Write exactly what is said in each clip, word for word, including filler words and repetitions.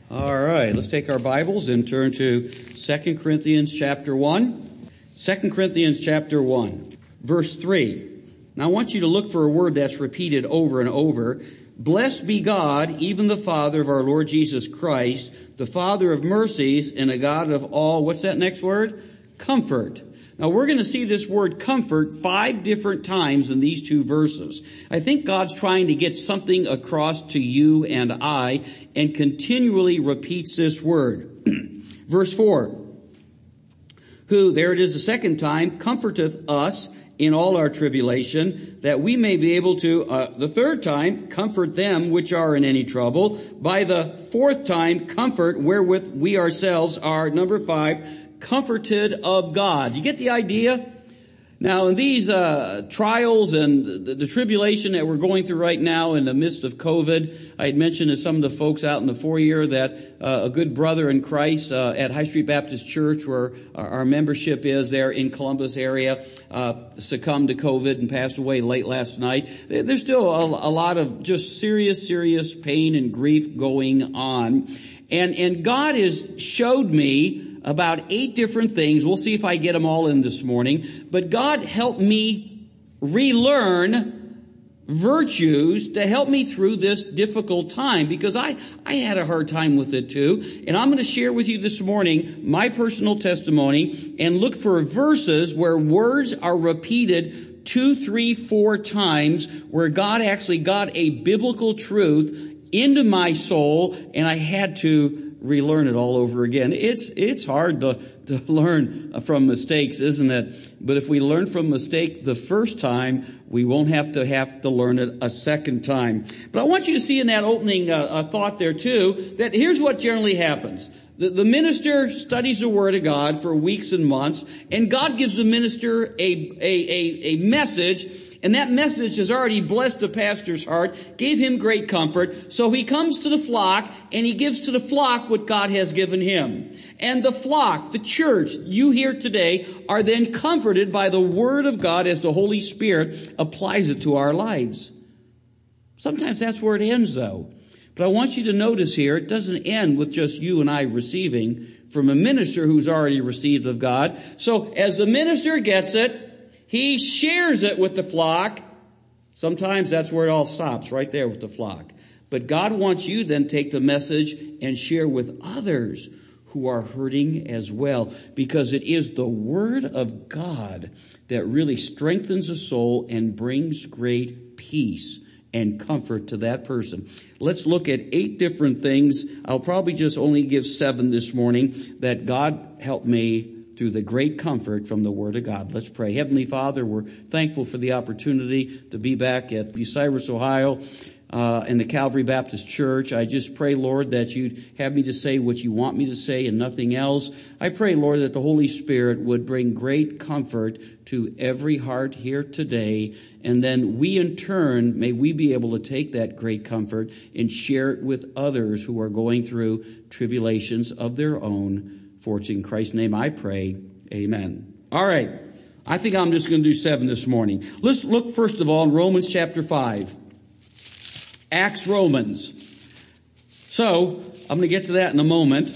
All right, let's take our Bibles and turn to Second Corinthians chapter one. Second Corinthians chapter one, verse three. Now I want you to look for a word that's repeated over and over. Blessed be God, even the Father of our Lord Jesus Christ, the Father of mercies and a God of all, what's that next word? Comfort. Now we're going to see this word comfort five different times in these two verses. I think God's trying to get something across to you and I and continually repeats this word. Verse four. Who, there it is the second time, comforteth us in all our tribulation, that we may be able to, uh, the third time, comfort them which are in any trouble. By the fourth time, comfort wherewith we ourselves are, number five, comforted of God. You get the idea? Now, in these uh trials and the, the tribulation that we're going through right now in the midst of COVID, I had mentioned to some of the folks out in the foyer that uh, a good brother in Christ uh, at High Street Baptist Church, where our, our membership is there in Columbus area, uh succumbed to COVID and passed away late last night. There's still a, a lot of just serious, serious pain and grief going on. And, and God has showed me about eight different things. We'll see if I get them all in this morning. But God helped me relearn virtues to help me through this difficult time, because I, I had a hard time with it too. And I'm going to share with you this morning my personal testimony and look for verses where words are repeated two, three, four times, where God actually got a biblical truth into my soul, and I had to relearn it all over again. It's it's hard to, to learn from mistakes, isn't it? But if we learn from mistake the first time, we won't have to have to learn it a second time. But I want you to see in that opening uh, uh, thought there too, that here's what generally happens. The, the minister studies the Word of God for weeks and months, and God gives the minister a, a, a, a message. And that message has already blessed the pastor's heart, gave him great comfort. So he comes to the flock and he gives to the flock what God has given him. And the flock, the church, you here today, are then comforted by the Word of God as the Holy Spirit applies it to our lives. Sometimes that's where it ends, though. But I want you to notice here, it doesn't end with just you and I receiving from a minister who's already received of God. So as the minister gets it, he shares it with the flock. Sometimes that's where it all stops, right there with the flock. But God wants you then to take the message and share with others who are hurting as well, because it is the Word of God that really strengthens the soul and brings great peace and comfort to that person. Let's look at eight different things. I'll probably just only give seven this morning that God helped me through the great comfort from the Word of God. Let's pray. Heavenly Father, we're thankful for the opportunity to be back at Bucyrus, Ohio, uh, in the Calvary Baptist Church. I just pray, Lord, that you'd have me to say what you want me to say and nothing else. I pray, Lord, that the Holy Spirit would bring great comfort to every heart here today. And then we, in turn, may we be able to take that great comfort and share it with others who are going through tribulations of their own. For it's in Christ's name I pray. Amen. All right. I think I'm just going to do seven this morning. Let's look first of all in Romans chapter five. Acts Romans. So, I'm going to get to that in a moment.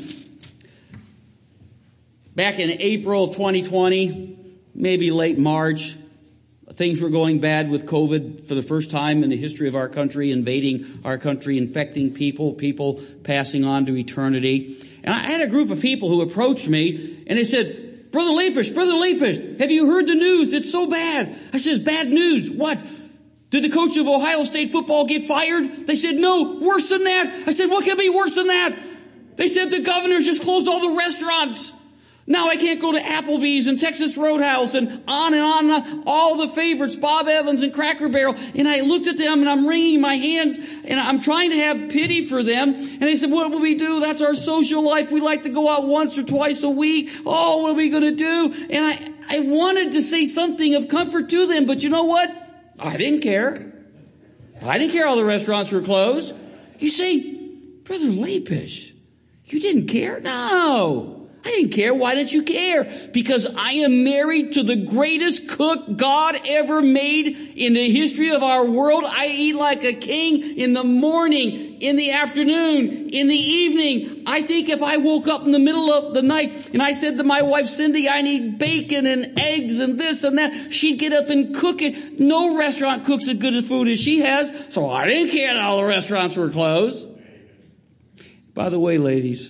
Back in April of twenty twenty, maybe late March, things were going bad with COVID for the first time in the history of our country, invading our country, infecting people, people passing on to eternity. And I had a group of people who approached me, and they said, Brother Lapish, Brother Lapish, have you heard the news? It's so bad. I said, bad news. What? Did the coach of Ohio State football get fired? They said, no, worse than that. I said, what can be worse than that? They said the governor's just closed all the restaurants. Now I can't go to Applebee's and Texas Roadhouse and on and on, and on, all the favorites, Bob Evans and Cracker Barrel. And I looked at them and I'm wringing my hands and I'm trying to have pity for them. And they said, what will we do? That's our social life. We like to go out once or twice a week. Oh, what are we going to do? And I, I wanted to say something of comfort to them, but you know what? I didn't care. I didn't care all the restaurants were closed. You say, Brother Lapish, you didn't care? No. I didn't care. Why didn't you care? Because I am married to the greatest cook God ever made in the history of our world. I eat like a king in the morning, in the afternoon, in the evening. I think if I woke up in the middle of the night and I said to my wife, Cindy, I need bacon and eggs and this and that, she'd get up and cook it. No restaurant cooks as good as food as she has. So I didn't care that all the restaurants were closed. By the way, ladies,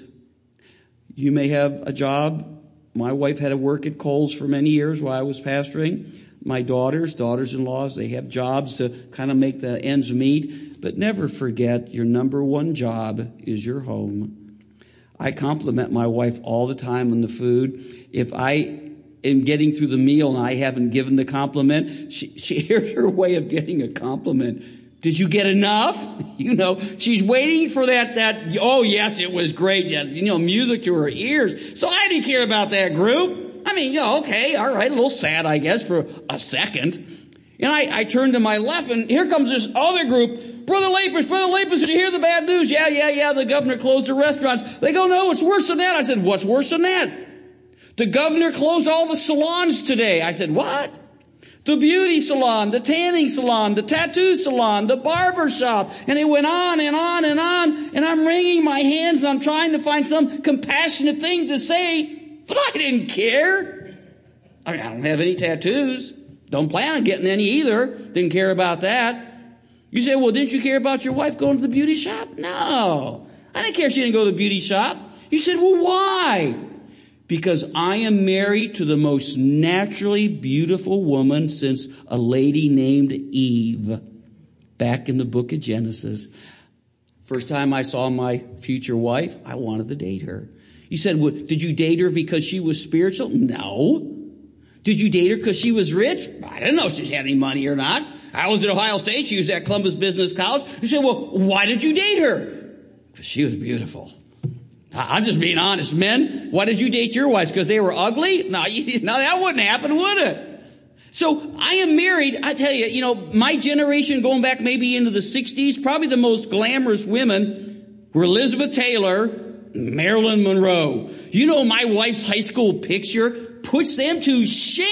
you may have a job. My wife had to work at Kohl's for many years while I was pastoring. My daughters, daughters-in-laws, they have jobs to kind of make the ends meet. But never forget, your number one job is your home. I compliment my wife all the time on the food. If I am getting through the meal and I haven't given the compliment, she, she here's her way of getting a compliment. Did you get enough? You know, she's waiting for that, that, oh yes, it was great. You know, music to her ears. So I didn't care about that group. I mean, you know, okay, all right, a little sad, I guess, for a second. And I, I turned to my left and here comes this other group. Brother Lapers, Brother Lapers, did you hear the bad news? Yeah, yeah, yeah, the governor closed the restaurants. They go, no, it's worse than that. I said, what's worse than that? The governor closed all the salons today. I said, what? The beauty salon, the tanning salon, the tattoo salon, the barber shop. And it went on and on and on. And I'm wringing my hands. I'm trying to find some compassionate thing to say. But I didn't care. I mean, I don't have any tattoos. Don't plan on getting any either. Didn't care about that. You say, well, didn't you care about your wife going to the beauty shop? No. I didn't care she didn't go to the beauty shop. You said, well, why? Because I am married to the most naturally beautiful woman since a lady named Eve back in the book of Genesis. First time I saw my future wife, I wanted to date her. You said, well, did you date her because she was spiritual? No. Did you date her because she was rich? I didn't know if she had any money or not. I was at Ohio State. She was at Columbus Business College. You said, well, why did you date her? Because she was beautiful. I'm just being honest, men. Why did you date your wives? Because they were ugly? No, you, no, that wouldn't happen, would it? So I am married. I tell you, you know, my generation going back maybe into the sixties, probably the most glamorous women were Elizabeth Taylor, Marilyn Monroe. You know, my wife's high school picture puts them to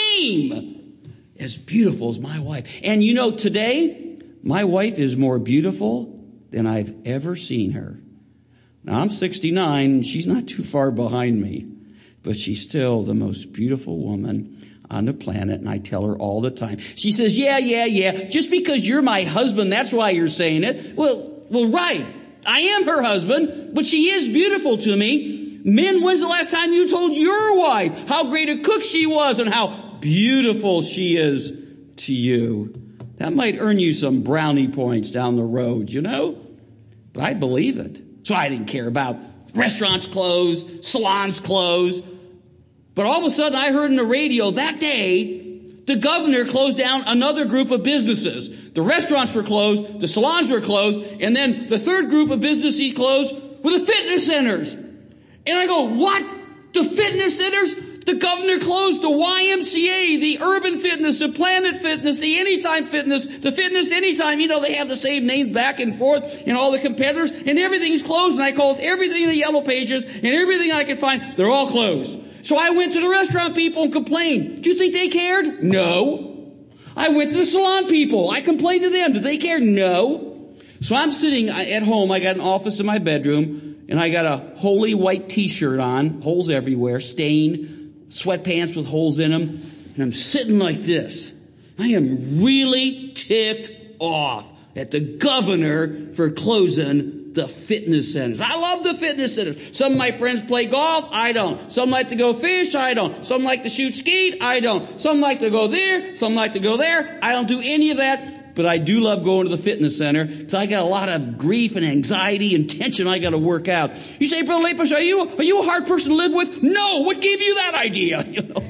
shame. As beautiful as my wife. And you know, today, my wife is more beautiful than I've ever seen her. Now, I'm sixty-nine, and she's not too far behind me, but she's still the most beautiful woman on the planet, and I tell her all the time. She says, yeah, yeah, yeah, just because you're my husband, that's why you're saying it. Well, well, right, I am her husband, but she is beautiful to me. Men, when's the last time you told your wife how great a cook she was and how beautiful she is to you? That might earn you some brownie points down the road, you know? But I believe it. So I didn't care about restaurants closed, salons closed. But all of a sudden I heard on the radio that day, the governor closed down another group of businesses. The restaurants were closed, the salons were closed, and then the third group of businesses closed were the fitness centers. And I go, what? The fitness centers? The governor closed the Y M C A, the Urban Fitness, the Planet Fitness, the Anytime Fitness, the Fitness Anytime. You know, they have the same names back and forth and all the competitors, and everything's closed. And I called everything in the yellow pages and everything I could find. They're all closed. So I went to the restaurant people and complained. Do you think they cared? No. I went to the salon people. I complained to them. Did they care? No. So I'm sitting at home. I got an office in my bedroom, and I got a holy white t-shirt on, holes everywhere, stained, sweatpants with holes in them, and I'm sitting like this. I am really ticked off at the governor for closing the fitness centers. I love the fitness centers. Some of my friends play golf. I don't. Some like to go fish. I don't. Some like to shoot skeet. I don't. Some like to go there. Some like to go there. I don't do any of that, but I do love going to the fitness center. So I got a lot of grief and anxiety and tension I got to work out. You say, Brother Lapus, are you, are you a hard person to live with? No. What gave you that idea? You know?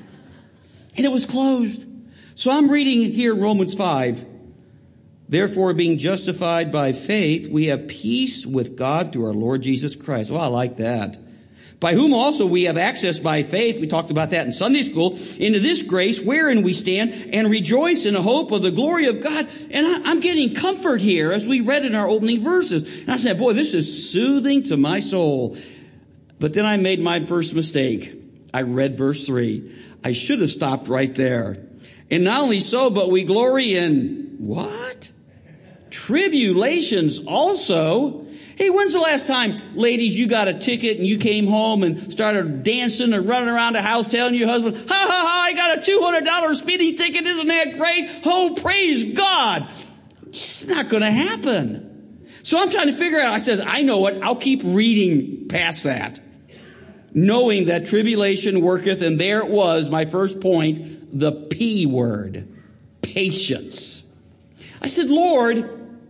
And it was closed. So I'm reading here in Romans five. Therefore, being justified by faith, we have peace with God through our Lord Jesus Christ. Well, I like that. By whom also we have access by faith, we talked about that in Sunday school, into this grace wherein we stand and rejoice in the hope of the glory of God. And I, I'm getting comfort here as we read in our opening verses. And I said, boy, this is soothing to my soul. But then I made my first mistake. I read verse three. I should have stopped right there. And not only so, but we glory in what? Tribulations also. Hey, when's the last time, ladies, you got a ticket and you came home and started dancing and running around the house telling your husband, ha ha ha, I got a two hundred dollars speeding ticket. Isn't that great? Oh, praise God. It's not going to happen. So I'm trying to figure out, I said, I know it. I'll keep reading past that. Knowing that tribulation worketh, and there it was, my first point, the P word, patience. I said, Lord,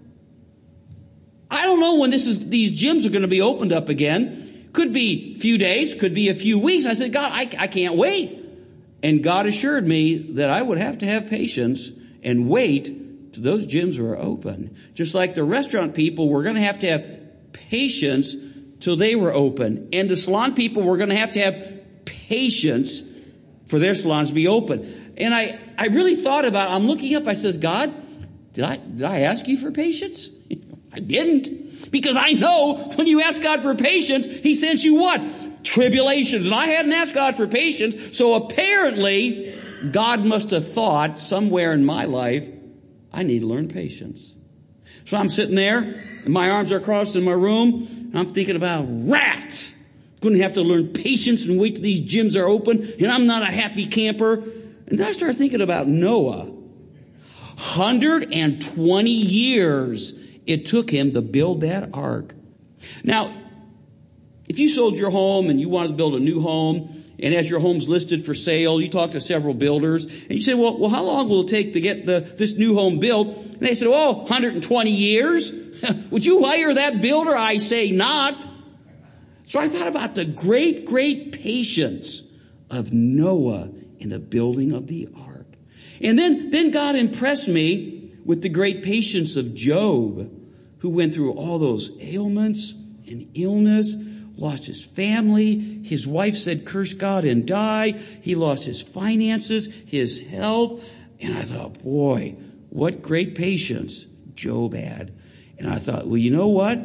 I don't know when this is, these gyms are going to be opened up again. Could be a few days, could be a few weeks. I said, God, I, I can't wait. And God assured me that I would have to have patience and wait till those gyms were open. Just like the restaurant people were going to have to have patience till they were open. And the salon people were going to have to have patience for their salons to be open. And I, I really thought about it. I'm looking up. I says, God, did I, did I ask you for patience? I didn't. Because I know when you ask God for patience, He sends you what? Tribulations. And I hadn't asked God for patience. So apparently, God must have thought somewhere in my life, I need to learn patience. So I'm sitting there, and my arms are crossed in my room, and I'm thinking about rats. I'm going to have to learn patience and wait till these gyms are open, and I'm not a happy camper. And then I started thinking about Noah. one hundred twenty years it took him to build that ark. Now, if you sold your home and you wanted to build a new home, and as your home's listed for sale, you talk to several builders, and you say, well, well, how long will it take to get the this new home built? And they said, oh, one hundred twenty years. Would you hire that builder? I say not. So I thought about the great, great patience of Noah in the building of the ark. And then, then God impressed me with the great patience of Job, who went through all those ailments and illness, lost his family. His wife said, curse God and die. He lost his finances, his health. And I thought, boy, what great patience Job had. And I thought, well, you know what?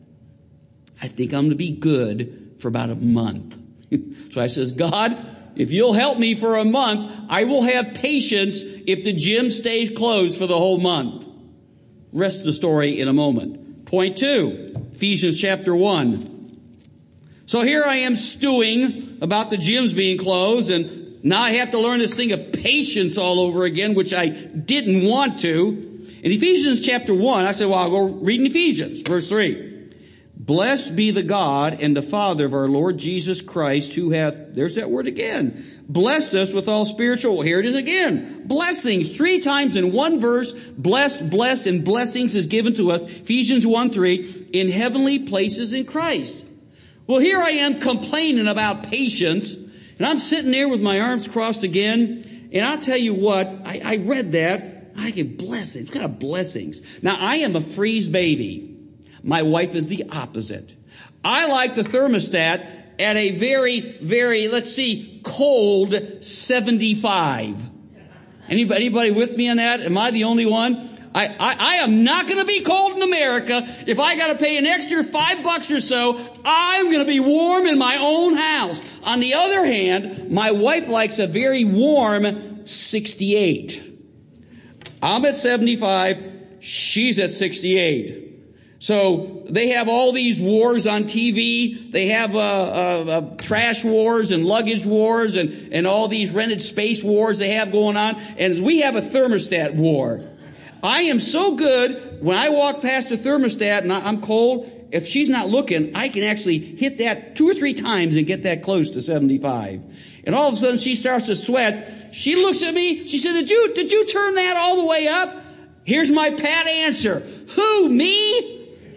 I think I'm going to be good for about a month. So I says, God, if you'll help me for a month, I will have patience if the gym stays closed for the whole month. Rest of the story in a moment. Point two, Ephesians chapter one. So here I am stewing about the gyms being closed, and now I have to learn this thing of patience all over again, which I didn't want to. In Ephesians chapter one, I said, well, I'll go read in Ephesians, verse three. Blessed be the God and the Father of our Lord Jesus Christ, who hath, there's that word again, blessed us with all spiritual, well, here it is again, blessings, three times in one verse, blessed, blessed, and blessings is given to us, Ephesians one three, in heavenly places in Christ. Well, here I am complaining about patience, and I'm sitting there with my arms crossed again, and I'll tell you what, I, I read that, I get blessings, what kind of blessings? Now, I am a freeze baby. My wife is the opposite. I like the thermostat at a very, very, let's see, cold seventy-five. Anybody, anybody with me on that? Am I the only one? I, I, I am not going to be cold in America. If I got to pay an extra five bucks or so, I'm going to be warm in my own house. On the other hand, my wife likes a very warm sixty-eight. I'm at seventy-five. She's at sixty-eight. So they have all these wars on T V. They have uh, uh, uh, trash wars and luggage wars and, and all these rented space wars they have going on. And we have a thermostat war. I am so good when I walk past a thermostat and I'm cold. If she's not looking, I can actually hit that two or three times and get that close to seventy-five. And all of a sudden she starts to sweat. She looks at me. She said, did you, did you turn that all the way up? Here's my pat answer. Who, me?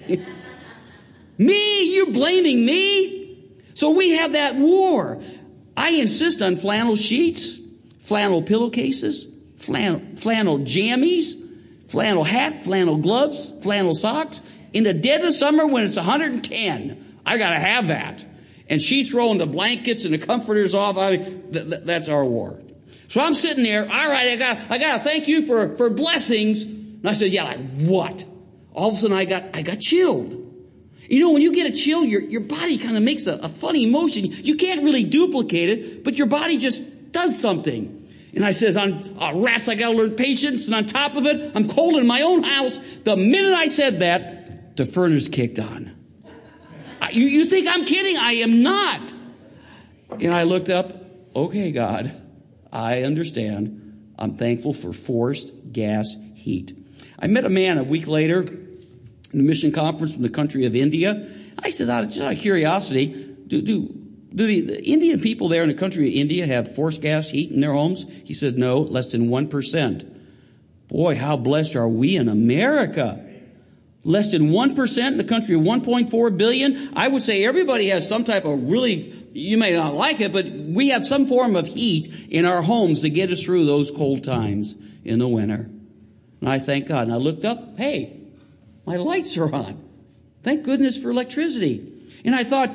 Me? You're blaming me? So we have that war. I insist on flannel sheets, flannel pillowcases, flannel, flannel jammies, flannel hat, flannel gloves, flannel socks. In the dead of summer when it's one hundred ten, I got to have that. And she's throwing the blankets and the comforters off. I mean, th- th- that's our war. So I'm sitting there. All right, I got, I got to thank you for, for blessings. And I said, yeah, like what? All of a sudden I got, I got chilled. You know, when you get a chill, your, your body kind of makes a, a funny motion. You can't really duplicate it, but your body just does something. And I says, on uh, rats, I got to learn patience. And on top of it, I'm cold in my own house. The minute I said that, the furnace kicked on. Uh, you, you think I'm kidding? I am not. And I looked up, okay, God, I understand. I'm thankful for forced gas heat. I met a man a week later in a mission conference from the country of India. I said, out of, just out of curiosity, do, do, do the, the Indian people there in the country of India have forced gas heat in their homes? He said, no, less than one percent. Boy, how blessed are we in America? Less than one percent in the country of one point four billion. I would say everybody has some type of really, you may not like it, but we have some form of heat in our homes to get us through those cold times in the winter. And I thank God. And I looked up, hey, my lights are on. Thank goodness for electricity. And I thought,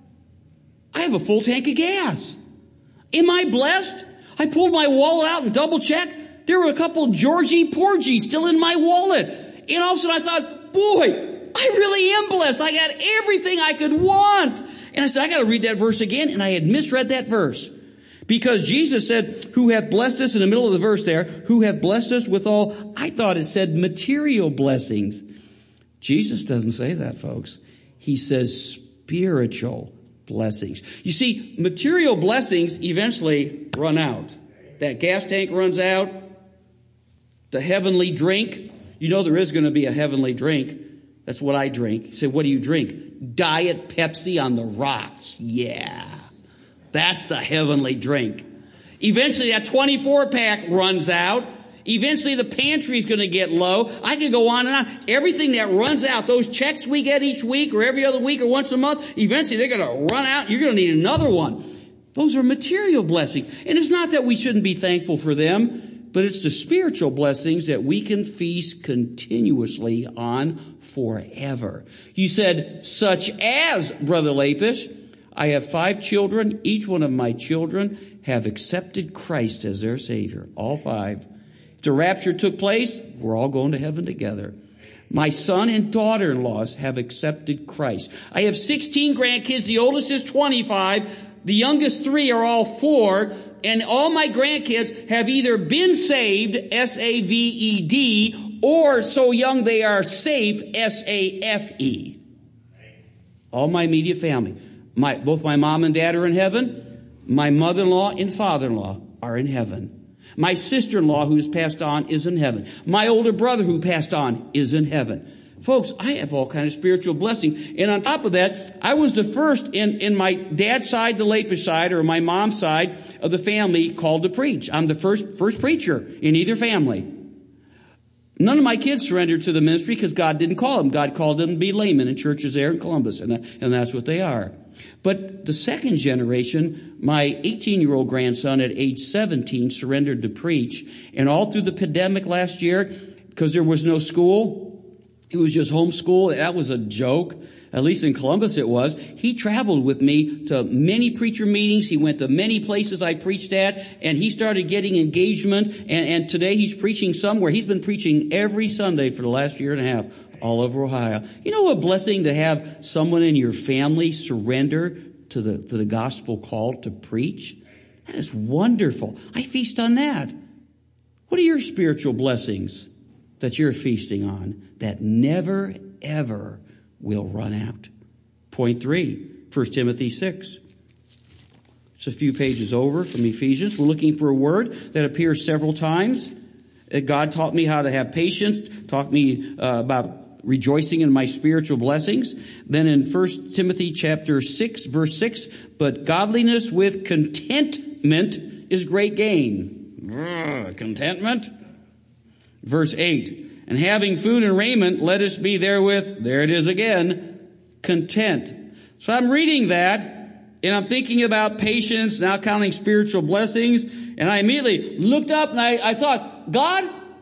I have a full tank of gas. Am I blessed? I pulled my wallet out and double checked. There were a couple Georgie Porgy still in my wallet. And all of a sudden I thought, boy, I really am blessed. I got everything I could want. And I said, I got to read that verse again. And I had misread that verse. Because Jesus said, who hath blessed us, in the middle of the verse there, who hath blessed us with all, I thought it said material blessings. Jesus doesn't say that, folks. He says spiritual blessings. You see, material blessings eventually run out. That gas tank runs out. The heavenly drink. You know there is going to be a heavenly drink. That's what I drink. You say, what do you drink? Diet Pepsi on the rocks. Yeah. That's the heavenly drink. Eventually that twenty-four pack runs out. Eventually the pantry's going to get low. I could go on and on. Everything that runs out, those checks we get each week or every other week or once a month, eventually they're going to run out. You're going to need another one. Those are material blessings. And it's not that we shouldn't be thankful for them, but it's the spiritual blessings that we can feast continuously on forever. You said, such as, Brother Lapish, I have five children. Each one of my children have accepted Christ as their Savior. All five. If the rapture took place, we're all going to heaven together. My son and daughter-in-laws have accepted Christ. I have sixteen grandkids. The oldest is twenty-five. The youngest three are all four. And all my grandkids have either been saved, S A V E D, or so young they are safe, S A F E. All my immediate family. My, both my mom and dad are in heaven. My mother-in-law and father-in-law are in heaven. My sister-in-law who has passed on is in heaven. My older brother who passed on is in heaven. Folks, I have all kinds of spiritual blessings. And on top of that, I was the first in, in my dad's side, the Lapish side, or my mom's side of the family called to preach. I'm the first, first preacher in either family. None of my kids surrendered to the ministry because God didn't call them. God called them to be laymen in churches there in Columbus, and, and that's what they are. But the second generation, my eighteen-year-old grandson at age seventeen surrendered to preach. And all through the pandemic last year, because there was no school, it was just homeschool. That was a joke. At least in Columbus it was. He traveled with me to many preacher meetings. He went to many places I preached at, and he started getting engagement. And, and today he's preaching somewhere. He's been preaching every Sunday for the last year and a half all over Ohio. You know what a blessing to have someone in your family surrender to the, to the gospel call to preach? That is wonderful. I feast on that. What are your spiritual blessings that you're feasting on that never, ever will run out? Point three, First Timothy six. It's a few pages over from Ephesians. We're looking for a word that appears several times. God taught me how to have patience, taught me uh, about rejoicing in my spiritual blessings. Then in First Timothy chapter six, verse six, but godliness with contentment is great gain. Ugh, contentment? Verse eight, and having food and raiment, let us be therewith, there it is again, content. So I'm reading that, and I'm thinking about patience, now counting spiritual blessings, and I immediately looked up and I, I thought, God,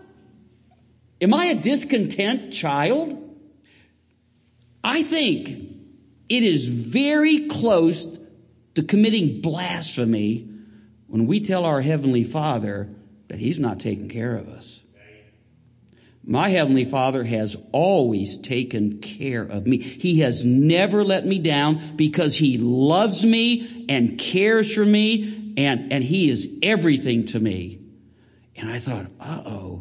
am I a discontent child? I think it is very close to committing blasphemy when we tell our Heavenly Father that He's not taking care of us. My Heavenly Father has always taken care of me. He has never let me down because He loves me and cares for me, and, and He is everything to me. And I thought, uh-oh,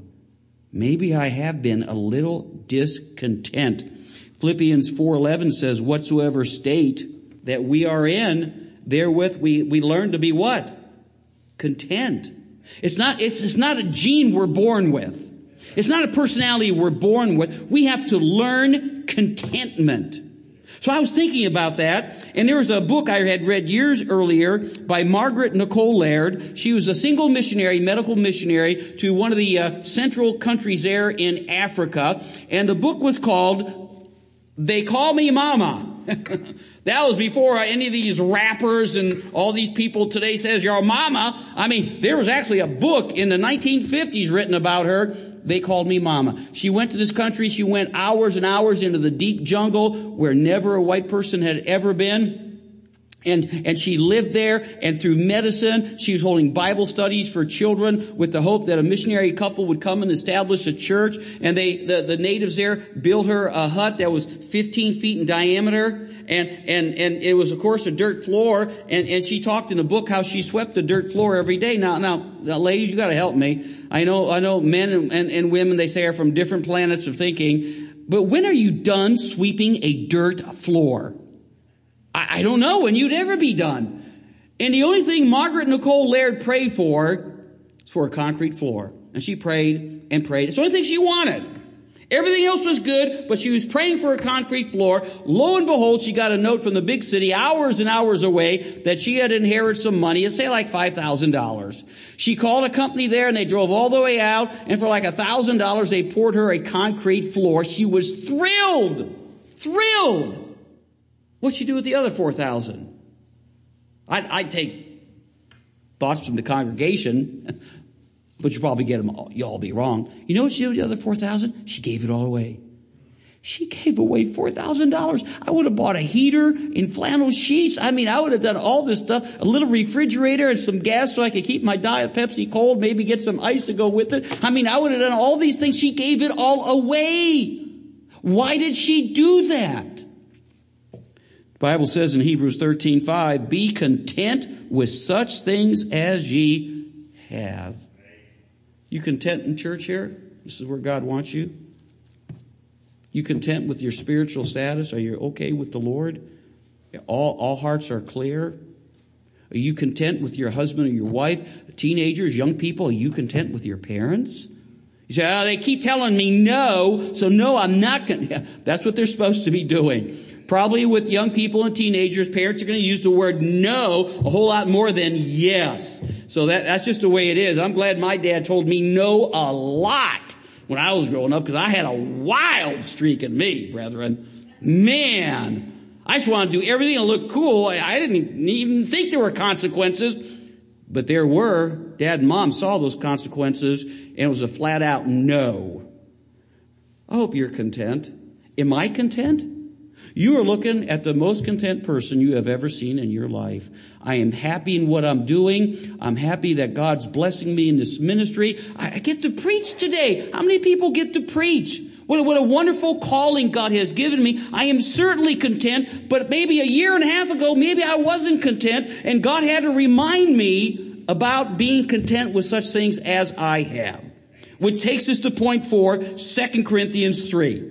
maybe I have been a little discontent. Philippians four eleven says, whatsoever state that we are in, therewith we, we learn to be what? Content. It's not, it's, it's not a gene we're born with. It's not a personality we're born with. We have to learn contentment. So I was thinking about that, and there was a book I had read years earlier by Margaret Nicole Laird. She was a single missionary, medical missionary, to one of the uh, central countries there in Africa. And the book was called, They Call Me Mama. That was before any of these rappers and all these people today says, you're a mama. I mean, there was actually a book in the nineteen fifties written about her. They called me mama. She went to this country. She went hours and hours into the deep jungle where never a white person had ever been. And, and she lived there, and through medicine, she was holding Bible studies for children with the hope that a missionary couple would come and establish a church. And they, the, the natives there built her a hut that was fifteen feet in diameter. And, and, and it was, of course, a dirt floor. And, and she talked in the book how she swept the dirt floor every day. Now, now, now ladies, you gotta help me. I know, I know men and, and, and women, they say, are from different planets of thinking. But when are you done sweeping a dirt floor? I, I don't know when you'd ever be done. And the only thing Margaret Nicole Laird prayed for was for a concrete floor. And she prayed and prayed. It's the only thing she wanted. Everything else was good, but she was praying for a concrete floor. Lo and behold, she got a note from the big city hours and hours away that she had inherited some money, let's say like five thousand dollars. She called a company there, and they drove all the way out, and for like one thousand dollars, they poured her a concrete floor. She was thrilled. Thrilled. What'd she do with the other four thousand dollars? I'd, I'd take thoughts from the congregation. But you probably get them all. You all be wrong. You know what she did with the other four thousand dollars? She gave it all away. She gave away four thousand dollars. I would have bought a heater in flannel sheets. I mean, I would have done all this stuff. A little refrigerator and some gas so I could keep my Diet Pepsi cold. Maybe get some ice to go with it. I mean, I would have done all these things. She gave it all away. Why did she do that? The Bible says in Hebrews thirteen five, be content with such things as ye have. You content in church here? This is where God wants you. You content with your spiritual status? Are you okay with the Lord? All, all hearts are clear? Are you content with your husband or your wife? Teenagers, young people, are you content with your parents? You say, oh, they keep telling me no, so no, I'm not going to. That's what they're supposed to be doing. Probably with young people and teenagers, parents are going to use the word no a whole lot more than yes. So that, that's just the way it is. I'm glad my dad told me no a lot when I was growing up, because I had a wild streak in me, brethren. Man, I just wanted to do everything to look cool. I, I didn't even think there were consequences, but there were. Dad and Mom saw those consequences, and it was a flat out no. I hope you're content. Am I content? You are looking at the most content person you have ever seen in your life. I am happy in what I'm doing. I'm happy that God's blessing me in this ministry. I get to preach today. How many people get to preach? What, what a wonderful calling God has given me. I am certainly content, but maybe a year and a half ago, maybe I wasn't content, and God had to remind me about being content with such things as I have. Which takes us to point four, Second Corinthians three.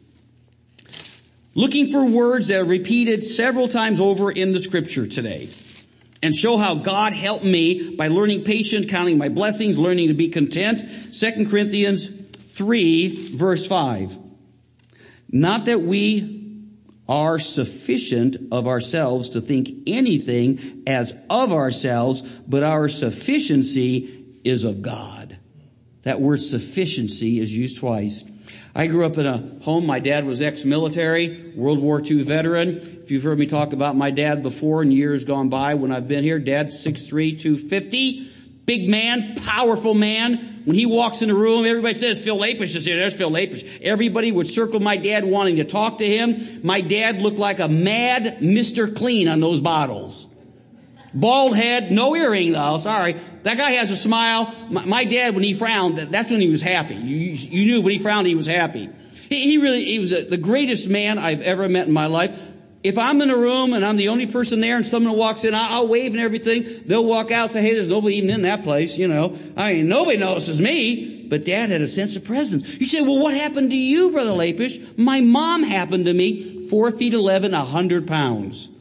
Looking for words that are repeated several times over in the scripture today, and show how God helped me by learning patience, counting my blessings, learning to be content. Second Corinthians three, verse five. Not that we are sufficient of ourselves to think anything as of ourselves, but our sufficiency is of God. That word sufficiency is used twice. I grew up in a home. My dad was ex-military, World War Two veteran. If you've heard me talk about my dad before in years gone by when I've been here, Dad's six three, two fifty. Big man, powerful man. When he walks in the room, everybody says, Phil Lapish is here. There's Phil Lapish. Everybody would circle my dad wanting to talk to him. My dad looked like a mad Mister Clean on those bottles. Bald head, no earring though, sorry. That guy has a smile. My, my dad, when he frowned, that's when he was happy. You, you knew when he frowned, he was happy. He, he really, he was a, the greatest man I've ever met in my life. If I'm in a room and I'm the only person there and someone walks in, I'll, I'll wave and everything. They'll walk out and say, hey, there's nobody even in that place, you know. I mean, nobody notices me, but Dad had a sense of presence. You say, well, what happened to you, Brother Lapish? My mom happened to me, four feet eleven, a hundred pounds.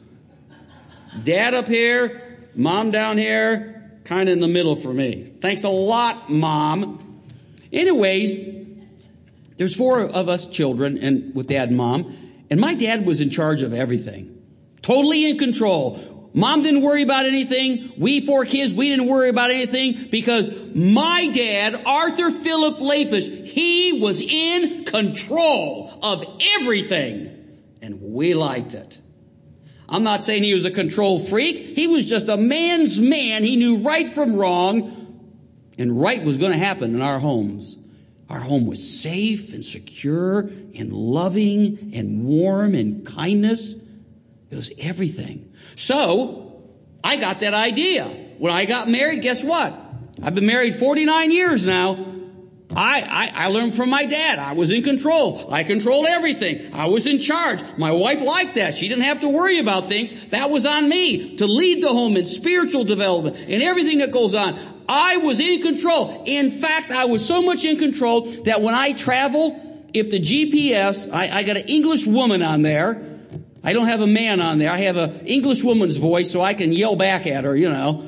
Dad up here, Mom down here, kind of in the middle for me. Thanks a lot, Mom. Anyways, there's four of us children and with Dad and Mom. And my dad was in charge of everything. Totally in control. Mom didn't worry about anything. We four kids, we didn't worry about anything because my dad, Arthur Philip Lapish, he was in control of everything. And we liked it. I'm not saying he was a control freak. He was just a man's man. He knew right from wrong. And right was going to happen in our homes. Our home was safe and secure and loving and warm and kindness. It was everything. So, I got that idea. When I got married, guess what? I've been married forty-nine years now. I, I, I learned from my dad. I was in control. I controlled everything. I was in charge. My wife liked that. She didn't have to worry about things. That was on me to lead the home in spiritual development and everything that goes on. I was in control. In fact, I was so much in control that when I travel, if the G P S, I, I got an English woman on there. I don't have a man on there. I have an English woman's voice so I can yell back at her, you know.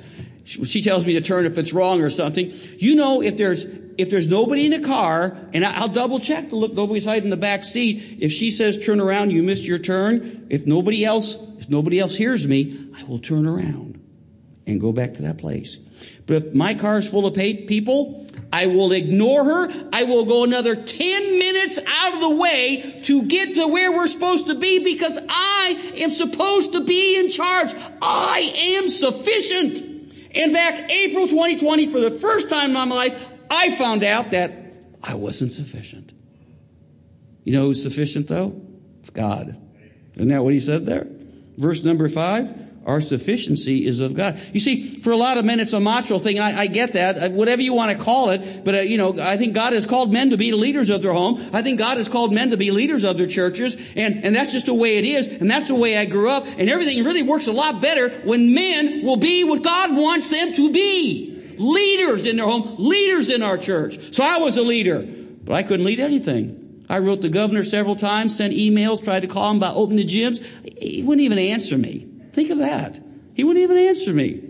She tells me to turn if it's wrong or something. You know, if there's if there's nobody in the car, and I'll double check to look, nobody's hiding in the back seat. If she says turn around, you missed your turn. If nobody else, if nobody else hears me, I will turn around and go back to that place. But if my car is full of people, I will ignore her. I will go another ten minutes out of the way to get to where we're supposed to be because I am supposed to be in charge. I am sufficient. And back April twenty twenty, for the first time in my life, I found out that I wasn't sufficient. You know who's sufficient, though? It's God. Isn't that what he said there? Verse number five. Our sufficiency is of God. You see, for a lot of men, it's a macho thing. I, I get that, whatever you want to call it. But, uh, you know, I think God has called men to be leaders of their home. I think God has called men to be leaders of their churches. And, and that's just the way it is. And that's the way I grew up. And everything really works a lot better when men will be what God wants them to be. Leaders in their home, leaders in our church. So I was a leader, but I couldn't lead anything. I wrote the governor several times, sent emails, tried to call him about opening the gyms. He wouldn't even answer me. Think of that. He wouldn't even answer me.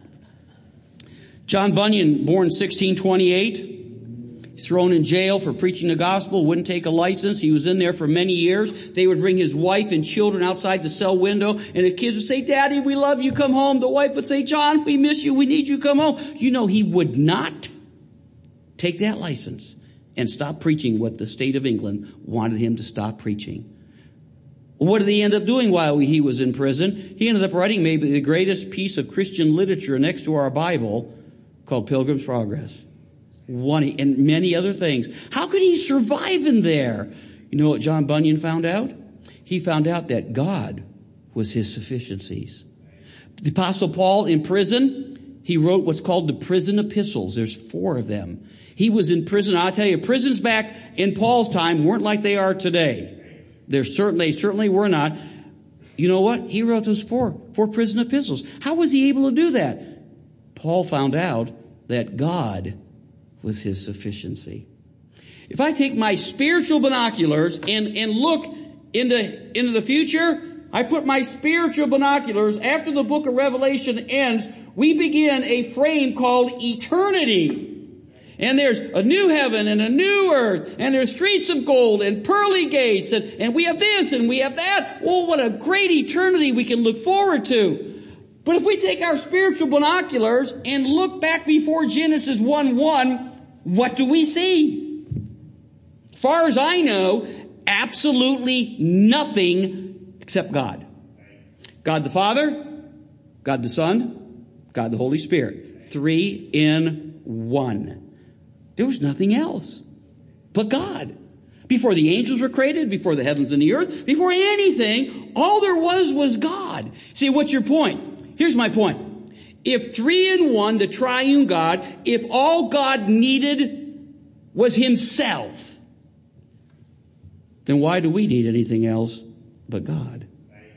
John Bunyan, born sixteen twenty-eight, thrown in jail for preaching the gospel, wouldn't take a license. He was in there for many years. They would bring his wife and children outside the cell window, and the kids would say, Daddy, we love you, come home. The wife would say, John, we miss you, we need you, come home. You know, he would not take that license and stop preaching what the state of England wanted him to stop preaching. What did he end up doing while he was in prison? He ended up writing maybe the greatest piece of Christian literature next to our Bible called Pilgrim's Progress. One, and many other things. How could he survive in there? You know what John Bunyan found out? He found out that God was his sufficiencies. The Apostle Paul in prison, he wrote what's called the prison epistles. There's four of them. He was in prison. I'll tell you, prisons back in Paul's time weren't like they are today. They're certainly, they certainly were not. You know what? He wrote those four, four prison epistles. How was he able to do that? Paul found out that God was his sufficiency. If I take my spiritual binoculars and, and look into, into the future, I put my spiritual binoculars after the book of Revelation ends, we begin a frame called eternity. And there's a new heaven and a new earth, and there's streets of gold and pearly gates, and, and we have this and we have that. Oh, what a great eternity we can look forward to. But if we take our spiritual binoculars and look back before Genesis one one, what do we see? As far as I know, absolutely nothing except God. God the Father, God the Son, God the Holy Spirit. Three in one. There was nothing else but God. Before the angels were created, before the heavens and the earth, before anything, all there was was God. See, what's your point? Here's my point. If three in one, the triune God, if all God needed was himself, then why do we need anything else but God?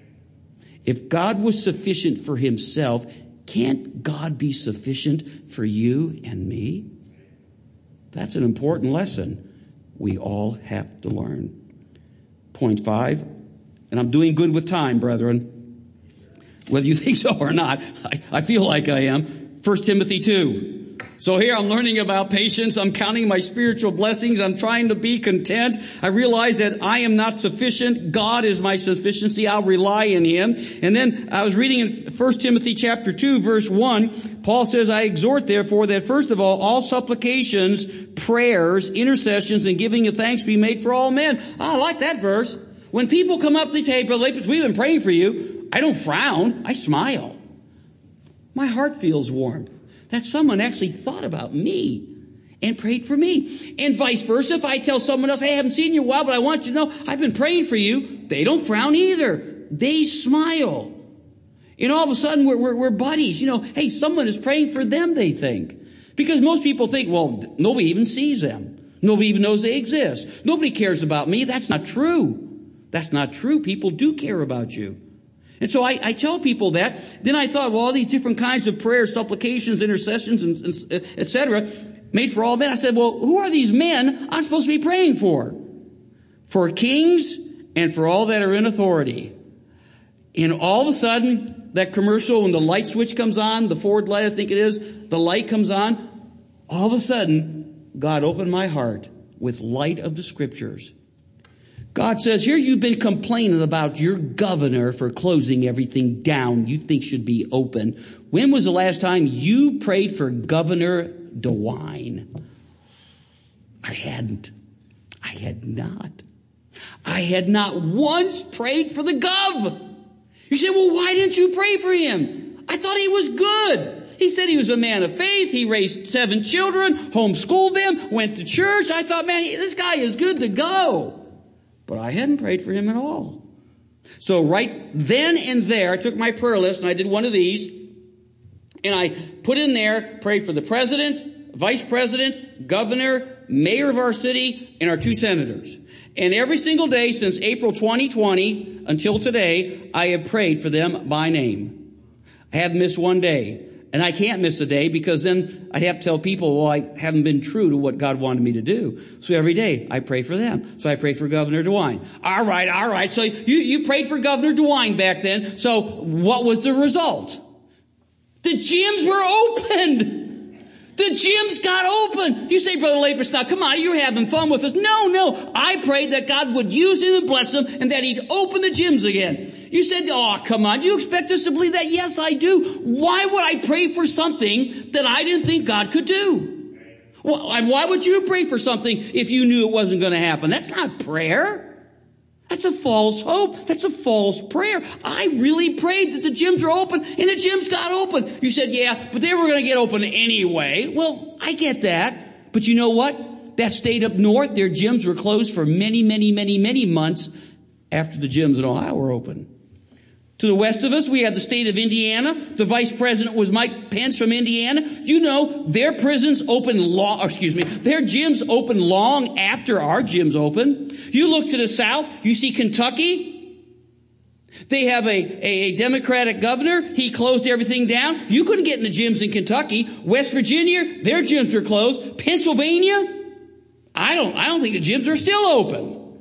If God was sufficient for himself, can't God be sufficient for you and me? That's an important lesson we all have to learn. Point five, and I'm doing good with time, brethren. Whether you think so or not, I, I feel like I am. First Timothy two. So here I'm learning about patience. I'm counting my spiritual blessings. I'm trying to be content. I realize that I am not sufficient. God is my sufficiency. I'll rely in him. And then I was reading in First Timothy chapter two, verse one. Paul says, I exhort therefore that first of all, all supplications, prayers, intercessions, and giving of thanks be made for all men. Oh, I like that verse. When people come up and say, hey, Brother Lapis, we've been praying for you, I don't frown. I smile. My heart feels warmth that someone actually thought about me and prayed for me. And vice versa, if I tell someone else, hey, I haven't seen you in a while, but I want you to know I've been praying for you, they don't frown either. They smile. And all of a sudden, we're, we're, we're buddies. You know, hey, someone is praying for them, they think. Because most people think, well, nobody even sees them. Nobody even knows they exist. Nobody cares about me. That's not true. That's not true. People do care about you. And so I, I tell people that. Then I thought, well, all these different kinds of prayers, supplications, intercessions, and, and et cetera, made for all men. I said, well, who are these men I'm supposed to be praying for? For kings and for all that are in authority. And all of a sudden, that commercial, when the light switch comes on, the Ford light, I think it is, the light comes on. All of a sudden, God opened my heart with light of the scriptures. God says, here you've been complaining about your governor for closing everything down you think should be open. When was the last time you prayed for Governor DeWine? I hadn't. I had not. I had not once prayed for the gov. You say, well, why didn't you pray for him? I thought he was good. He said he was a man of faith. He raised seven children, homeschooled them, went to church. I thought, man, this guy is good to go. But I hadn't prayed for him at all. So right then and there, I took my prayer list and I did one of these. And I put in there, pray for the president, vice president, governor, mayor of our city, and our two senators. And every single day since April twenty twenty until today, I have prayed for them by name. I haven't missed one day. And I can't miss a day because then I'd have to tell people, well, I haven't been true to what God wanted me to do. So every day I pray for them. So I pray for Governor DeWine. All right, all right. So you, you prayed for Governor DeWine back then. So what was the result? The gyms were opened. The gyms got open. You say, Brother Lapis, now come on, you're having fun with us. No, no. I prayed that God would use him and bless him and that he'd open the gyms again. You said, oh, come on. You expect us to believe that? Yes, I do. Why would I pray for something that I didn't think God could do? Well, and why would you pray for something if you knew it wasn't going to happen? That's not prayer. That's a false hope. That's a false prayer. I really prayed that the gyms were open, and the gyms got open. You said, yeah, but they were going to get open anyway. Well, I get that. But you know what? That state up north, their gyms were closed for many, many, many, many months after the gyms in Ohio were open. To the west of us, we have the state of Indiana. The vice president was Mike Pence from Indiana. You know, their prisons open long, excuse me, their gyms open long after our gyms open. You look to the south, you see Kentucky. They have a, a, a Democratic governor. He closed everything down. You couldn't get in the gyms in Kentucky. West Virginia, their gyms are closed. Pennsylvania, I don't, I don't think the gyms are still open.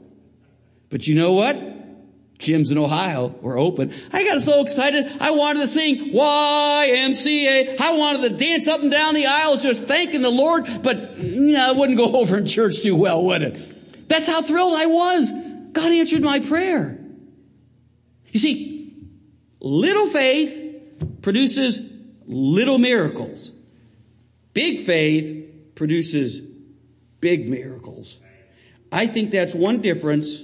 But you know what? Gyms in Ohio were open. I got so excited. I wanted to sing Y M C A. I wanted to dance up and down the aisles just thanking the Lord. But, you know, it wouldn't go over in church too well, would it? That's how thrilled I was. God answered my prayer. You see, little faith produces little miracles. Big faith produces big miracles. I think that's one difference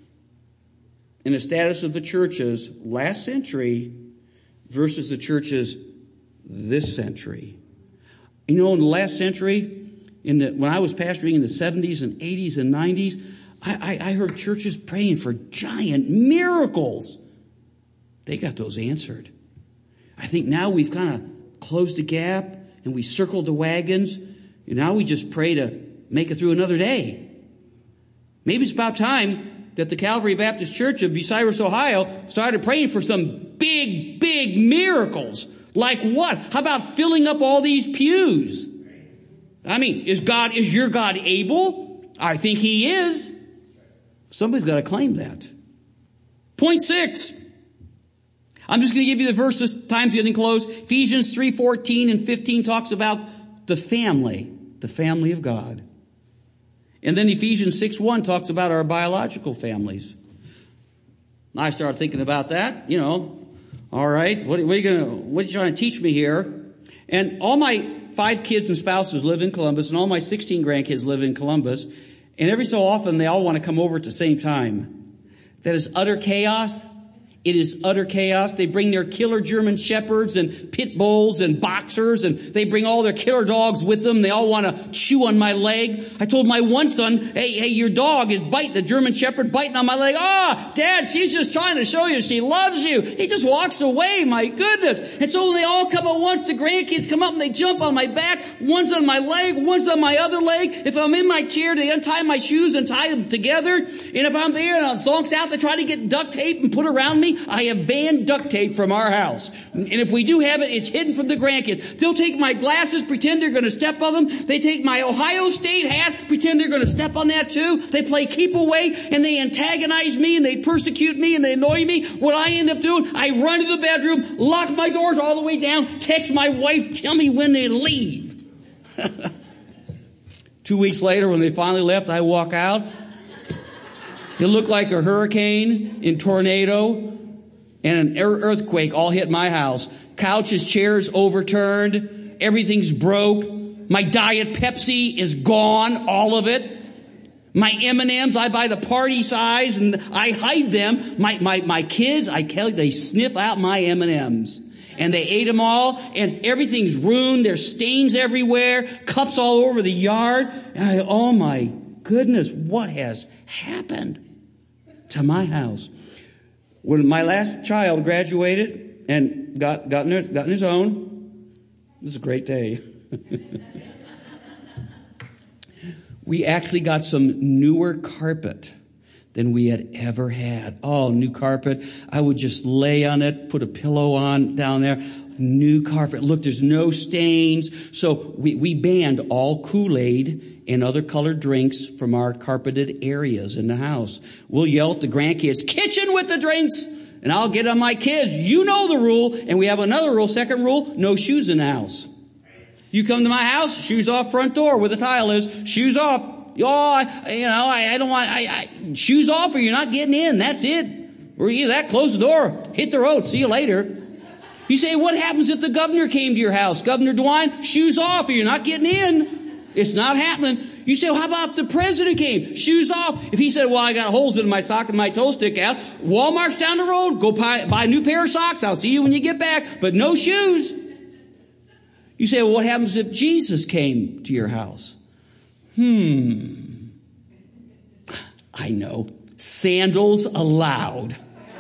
in the status of the churches last century versus the churches this century. You know, in the last century, in the, when I was pastoring in the seventies and eighties and nineties, I, I, I heard churches praying for giant miracles. They got those answered. I I think now we've kind of closed the gap and we circled the wagons. And now we just pray to make it through another day. Maybe it's about time that the Calvary Baptist Church of Bucyrus, Ohio started praying for some big, big miracles. Like what? How about filling up all these pews? I mean, is God, is your God able? I think he is. Somebody's got to claim that. Point six. I'm just going to give you the verses. Time's getting close. Ephesians three fourteen and fifteen talks about the family, the family of God. And then Ephesians six one talks about our biological families. I started thinking about that, you know. All right, what, what are you going to, what are you trying to teach me here? And all my five kids and spouses live in Columbus, and all my sixteen grandkids live in Columbus. And every so often, they all want to come over at the same time. That is utter chaos. It is utter chaos. They bring their killer German shepherds and pit bulls and boxers, and they bring all their killer dogs with them. They all want to chew on my leg. I told my one son, hey, hey, your dog is biting, the German shepherd biting on my leg. Ah, oh, Dad, she's just trying to show you she loves you. He just walks away, my goodness. And so when they all come at once, the grandkids come up and they jump on my back. One's on my leg, one's on my other leg. If I'm in my chair, they untie my shoes and tie them together. And if I'm there and I'm zonked out, they try to get duct tape and put around me. I have banned duct tape from our house. And if we do have it, it's hidden from the grandkids. They'll take my glasses, pretend they're going to step on them. They take my Ohio State hat, pretend they're going to step on that too. They play keep away, and they antagonize me, and they persecute me, and they annoy me. What I end up doing, I run to the bedroom, lock my doors all the way down, text my wife, tell me when they leave. Two weeks later, when they finally left, I walk out. It looked like a hurricane and tornado and an earthquake all hit my house. Couches, chairs overturned. Everything's broke. My Diet Pepsi is gone, all of it. My M and M's, I buy the party size and I hide them. My my my kids, I tell you, they sniff out my M and M's. And they ate them all, and everything's ruined. There's stains everywhere, cups all over the yard. And I, oh my goodness, what has happened to my house? When my last child graduated and got, got, in, his, got in his own, this is a great day. We actually got some newer carpet than we had ever had. Oh, new carpet. I would just lay on it, put a pillow on down there. New carpet. Look, there's no stains. So we, we banned all Kool-Aid and other colored drinks from our carpeted areas in the house. We'll yell at the grandkids, kitchen with the drinks! And I'll get on my kids. You know the rule. And we have another rule, second rule, no shoes in the house. You come to my house, shoes off front door where the tile is, shoes off. Oh, I, you know, I, I don't want, I, I, shoes off or you're not getting in. That's it. Or either that, close the door, hit the road, see you later. You say, what happens if the governor came to your house? Governor DeWine, shoes off or you're not getting in. It's not happening. You say, well, how about if the president came? Shoes off. If he said, well, I got holes in my sock and my toe stick out, Walmart's down the road, go buy, buy a new pair of socks. I'll see you when you get back, but no shoes. You say, well, what happens if Jesus came to your house? Hmm. I know. Sandals allowed.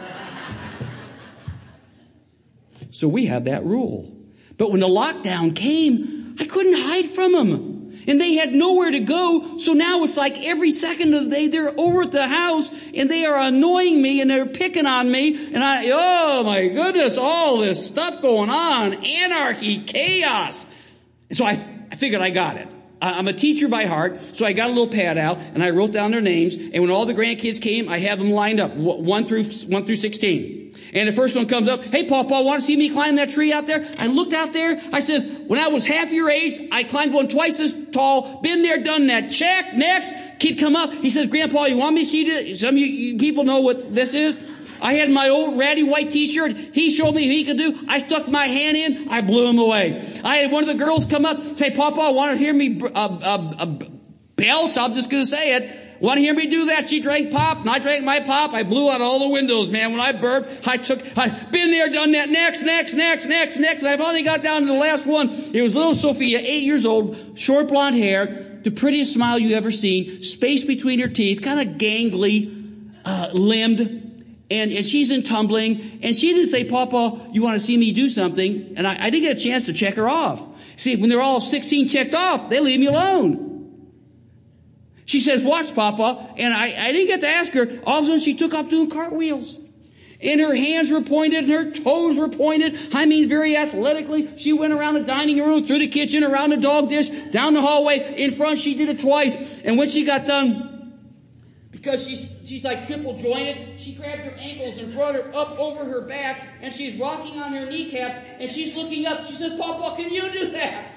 So we had that rule. But when the lockdown came, I couldn't hide from them. And they had nowhere to go. So now it's like every second of the day they're over at the house and they are annoying me and they're picking on me. And I, oh my goodness, all this stuff going on. Anarchy, chaos. So I, I figured I got it. I'm a teacher by heart, so I got a little pad out and I wrote down their names. And when all the grandkids came, I have them lined up, one through one through sixteen. And the first one comes up, hey, Paul, Paul, want to see me climb that tree out there? I looked out there. I says, when I was half your age, I climbed one twice as tall. Been there, done that. Check. Next. Kid come up. He says, Grandpa, you want me to see this? Some of you, you people know what this is. I had my old ratty white t-shirt. He showed me what he could do. I stuck my hand in. I blew him away. I had one of the girls come up, say, Papa, want to hear me uh, uh, uh, belt? I'm just going to say it. Want to hear me do that? She drank pop, and I drank my pop. I blew out all the windows, man. When I burped, I took, I been there, done that. Next, next, next, next, next. And I finally got down to the last one. It was little Sophia, eight years old, short blonde hair, the prettiest smile you ever seen, space between her teeth, kind of gangly, uh, limbed. And, and she's in tumbling, and she didn't say, Papa, you want to see me do something? And I, I didn't get a chance to check her off. See, when they're all sixteen checked off, they leave me alone. She says, watch, Papa. And I, I didn't get to ask her. All of a sudden, she took off doing cartwheels. And her hands were pointed, and her toes were pointed. I mean, very athletically. She went around the dining room, through the kitchen, around the dog dish, down the hallway. In front, she did it twice. And when she got done, because she's she's like triple jointed, she grabbed her ankles and brought her up over her back, and she's rocking on her kneecaps, and she's looking up. She says, Papa, can you do that?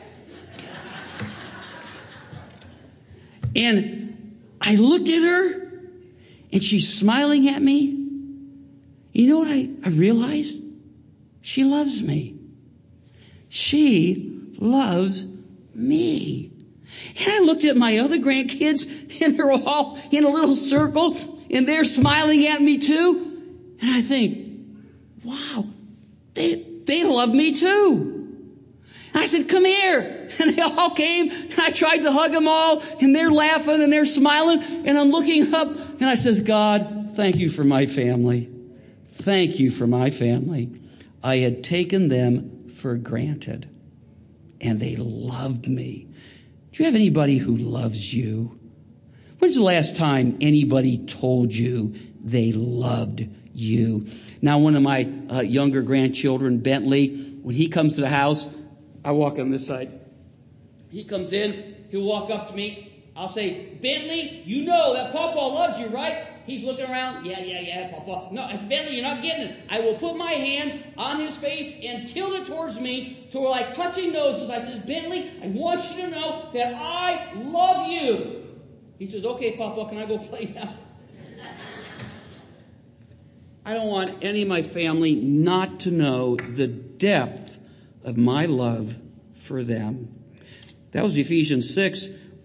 And I looked at her, and she's smiling at me. You know what I, I realized? She loves me. She loves me. And I looked at my other grandkids, and they're all in a little circle, and they're smiling at me too. And I think, wow, they, they love me too. And I said, come here. And they all came, and I tried to hug them all, and they're laughing, and they're smiling, and I'm looking up, and I says, God, thank you for my family. Thank you for my family. I had taken them for granted, and they loved me. Do you have anybody who loves you? When's the last time anybody told you they loved you? Now, one of my uh, younger grandchildren, Bentley, when he comes to the house, I walk on this side. He comes in, he'll walk up to me. I'll say, Bentley, you know that Papa loves you, right? He's looking around. Yeah, yeah, yeah, Papa. No, it's Bentley, you're not getting it. I will put my hands on his face and tilt it towards me to where like touching noses. I says, Bentley, I want you to know that I love you. He says, okay, Papa, can I go play now? I don't want any of my family not to know the depth of my love for them. That was Ephesians six.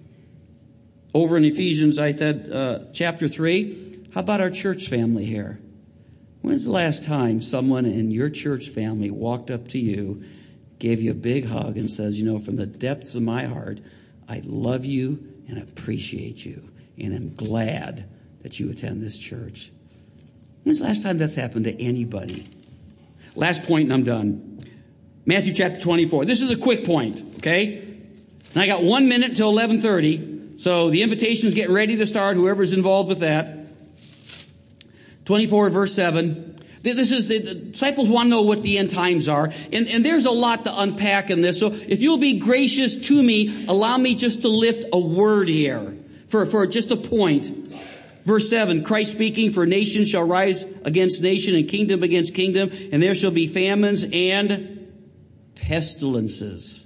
Over in Ephesians, I said, uh, chapter three. How about our church family here? When's the last time someone in your church family walked up to you, gave you a big hug, and says, you know, from the depths of my heart, I love you and appreciate you, and I'm glad that you attend this church? When's the last time that's happened to anybody? Last point, and I'm done. Matthew chapter twenty-four. This is a quick point, okay? And I got one minute till eleven thirty, so the invitation is getting ready to start, whoever's involved with that. twenty-four, verse seven. This is the, the disciples want to know what the end times are. And, and there's a lot to unpack in this. So if you'll be gracious to me, allow me just to lift a word here for, for just a point. Verse seven, Christ speaking, for nation shall rise against nation and kingdom against kingdom, and there shall be famines and pestilences.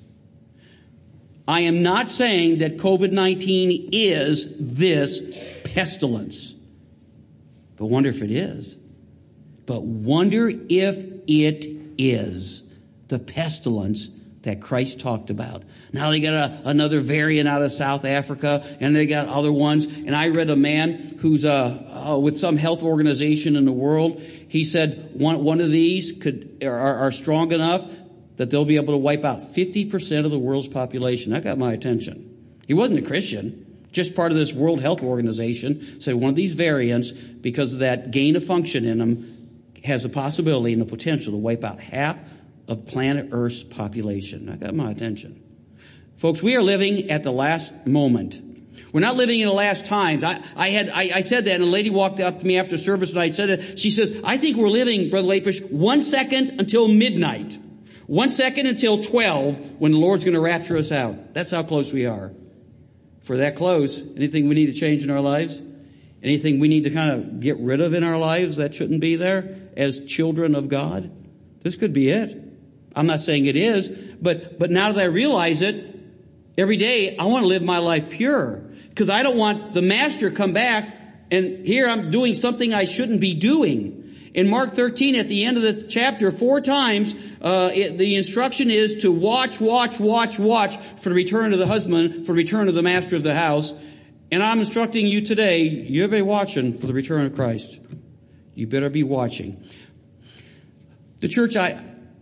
I am not saying that covid nineteen is this pestilence. But wonder if it is. But wonder if it is the pestilence that Christ talked about. Now they got a, another variant out of South Africa, and they got other ones. And I read a man who's uh, uh, with some health organization in the world. He said one, one of these could are, are strong enough that they'll be able to wipe out fifty percent of the world's population. That got my attention. He wasn't a Christian. Just part of this World Health Organization said one of these variants, because of that gain of function in them, has a possibility and the potential to wipe out half of planet Earth's population. That got my attention. Folks, we are living at the last moment. We're not living in the last times. I, I had I, I said that, and a lady walked up to me after service and I said it. She says, I think we're living, Brother Lapish, one second until midnight. One second until twelve when the Lord's going to rapture us out. That's how close we are. For that close, anything we need to change in our lives? Anything we need to kind of get rid of in our lives that shouldn't be there as children of God? This could be it. I'm not saying it is, but, but now that I realize it, every day I want to live my life pure. Because I don't want the master come back and here I'm doing something I shouldn't be doing. In Mark thirteen, at the end of the chapter, four times, uh, it, the instruction is to watch, watch, watch, watch for the return of the husband, for the return of the master of the house. And I'm instructing you today, you better be watching for the return of Christ. You better be watching. The church I,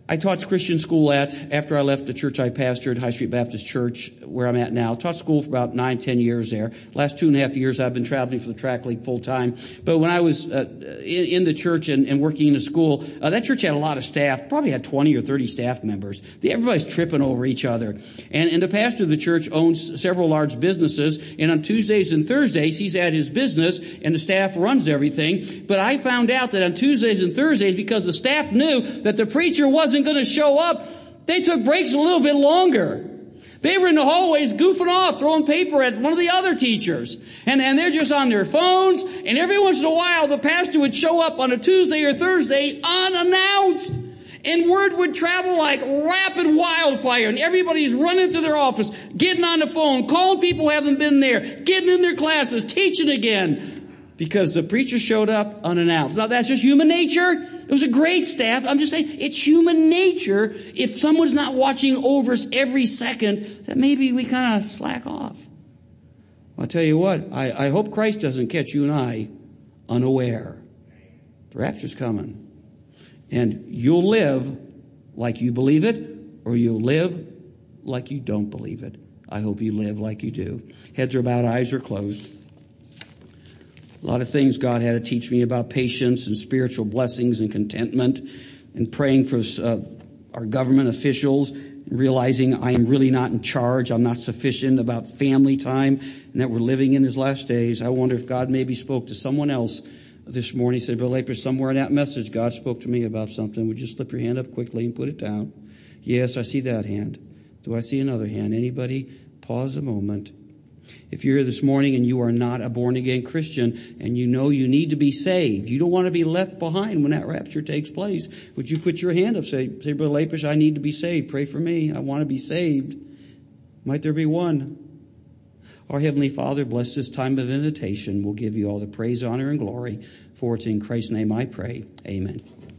I taught Christian school at, after I left the church I pastored, High Street Baptist Church, where I'm at now. Taught school for about nine, ten years there. Last two and a half years I've been traveling for the track league full time. But when I was uh, in, in the church and, and working in the school, uh, that church had a lot of staff, probably had twenty or thirty staff members. Everybody's tripping over each other. And, and the pastor of the church owns several large businesses, and on Tuesdays and Thursdays he's at his business and the staff runs everything. But I found out that on Tuesdays and Thursdays, because the staff knew that the preacher wasn't going to show up, they took breaks a little bit longer. They were in the hallways goofing off, throwing paper at one of the other teachers. And, and they're just on their phones. And every once in a while, the pastor would show up on a Tuesday or Thursday unannounced. And word would travel like rapid wildfire. And everybody's running to their office, getting on the phone, calling people who haven't been there, getting in their classes, teaching again. Because the preacher showed up unannounced. Now, that's just human nature. It was a great staff. I'm just saying, it's human nature. If someone's not watching over us every second, that maybe we kind of slack off. I'll tell you what, I, I hope Christ doesn't catch you and I unaware. The rapture's coming. And you'll live like you believe it, or you'll live like you don't believe it. I hope you live like you do. Heads are bowed, eyes are closed. A lot of things God had to teach me about patience and spiritual blessings and contentment and praying for uh, our government officials, and realizing I am really not in charge. I'm not sufficient, about family time, and that we're living in his last days. I wonder if God maybe spoke to someone else this morning. He said, Brother Lapers, somewhere in that message, God spoke to me about something. Would you slip your hand up quickly and put it down? Yes, I see that hand. Do I see another hand? Anybody? Pause a moment. If you're here this morning and you are not a born-again Christian and you know you need to be saved, you don't want to be left behind when that rapture takes place, would you put your hand up? Say, say Brother Lapers, I need to be saved. Pray for me. I want to be saved. Might there be one? Our Heavenly Father, bless this time of invitation. We'll give you all the praise, honor, and glory. For it's in Christ's name I pray. Amen.